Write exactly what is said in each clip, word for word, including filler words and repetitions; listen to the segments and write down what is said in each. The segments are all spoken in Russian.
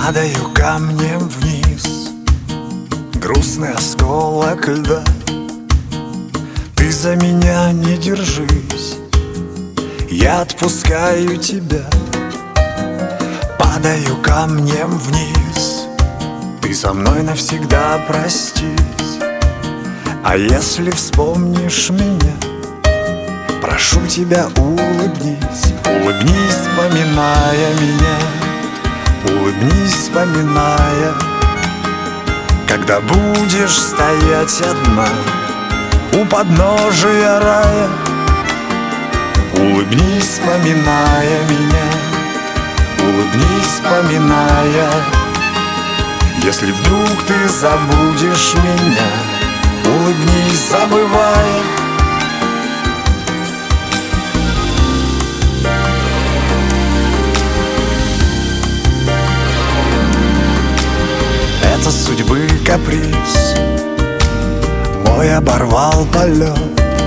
Падаю камнем вниз, грустный осколок льда. Ты за меня не держись, я отпускаю тебя. Падаю камнем вниз, ты со мной навсегда простись. А если вспомнишь меня, прошу тебя, улыбнись. Улыбнись, вспоминая меня, улыбнись, вспоминая, когда будешь стоять одна у подножия рая. Улыбнись, вспоминая меня, улыбнись, вспоминая, если вдруг ты забудешь меня, улыбнись, забывая. Это судьбы каприз мой оборвал полет.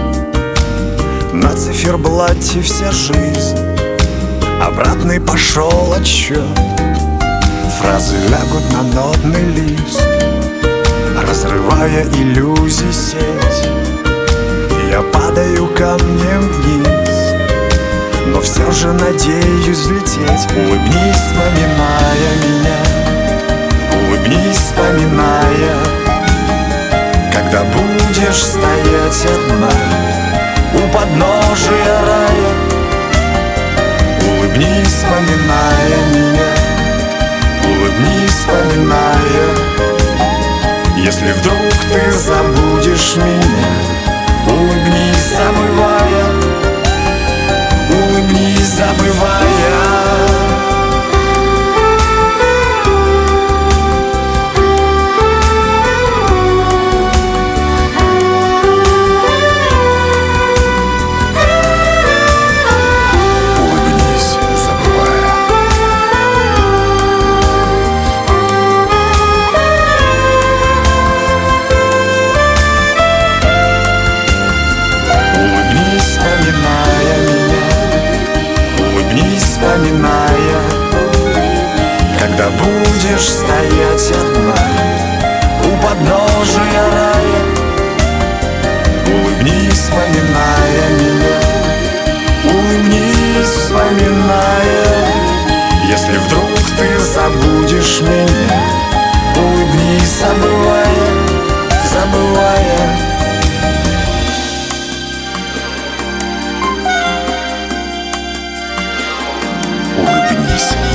На циферблате вся жизнь, обратный пошел отсчет. Фразы лягут на нотный лист, разрывая иллюзий сеть. Я падаю камнем вниз, но все же надеюсь взлететь. Улыбнись, вспоминая меня, улыбнись, вспоминая, когда будешь стоять одна у подножия рая. Улыбнись, вспоминая меня, улыбнись, вспоминая, если вдруг ты забудешь меня, улыбнись, забывая, улыбнись, забывая. Вспоминая, когда будешь стоять одна у подножия рая. Улыбнись, вспоминая меня, улыбнись, вспоминая, если вдруг ты забудешь меня, улыбнись, забывая, забывая. Улыбнись.